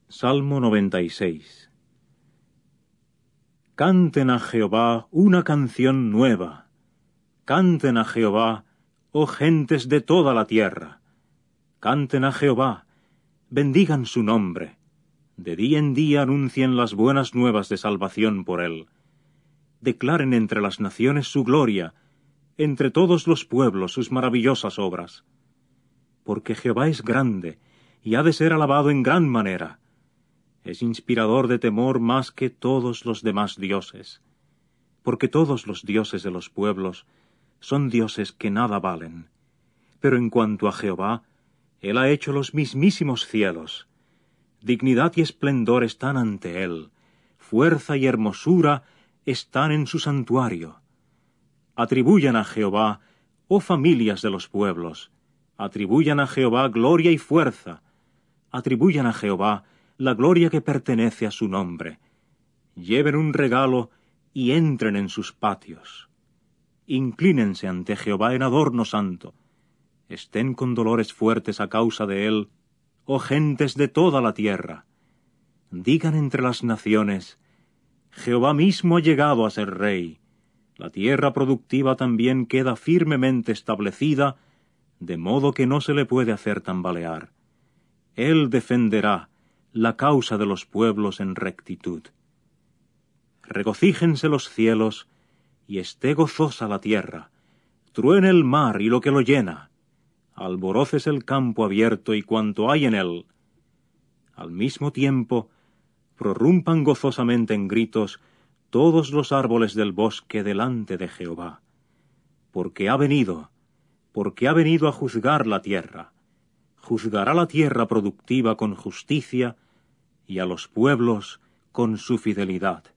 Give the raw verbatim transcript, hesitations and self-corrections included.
Salmo noventa y seis. Canten a Jehová una canción nueva. Canten a Jehová, oh gentes de toda la tierra. Canten a Jehová, bendigan su nombre. De día en día anuncien las buenas nuevas de salvación por él. Declaren entre las naciones su gloria, entre todos los pueblos sus maravillosas obras. Porque Jehová es grande, y ha de ser alabado en gran manera. Es inspirador de temor más que todos los demás dioses. Porque todos los dioses de los pueblos son dioses que nada valen. Pero en cuanto a Jehová, él ha hecho los mismísimos cielos. Dignidad y esplendor están ante él, fuerza y hermosura están en su santuario. Atribuyan a Jehová, oh familias de los pueblos, atribuyan a Jehová gloria y fuerza, atribuyan a Jehová la gloria que pertenece a su nombre. Lleven un regalo y entren en sus patios. Inclínense ante Jehová en adorno santo. Estén con dolores fuertes a causa de él, oh gentes de toda la tierra. Digan entre las naciones, Jehová mismo ha llegado a ser rey. La tierra productiva también queda firmemente establecida, de modo que no se le puede hacer tambalear. Él defenderá la causa de los pueblos en rectitud. Regocíjense los cielos, y esté gozosa la tierra. Truene el mar y lo que lo llena. Alborócese el campo abierto y cuanto hay en él. Al mismo tiempo, prorrumpan gozosamente en gritos todos los árboles del bosque delante de Jehová. Porque ha venido, porque ha venido a juzgar la tierra. Juzgará la tierra productiva con justicia, y a los pueblos con su fidelidad.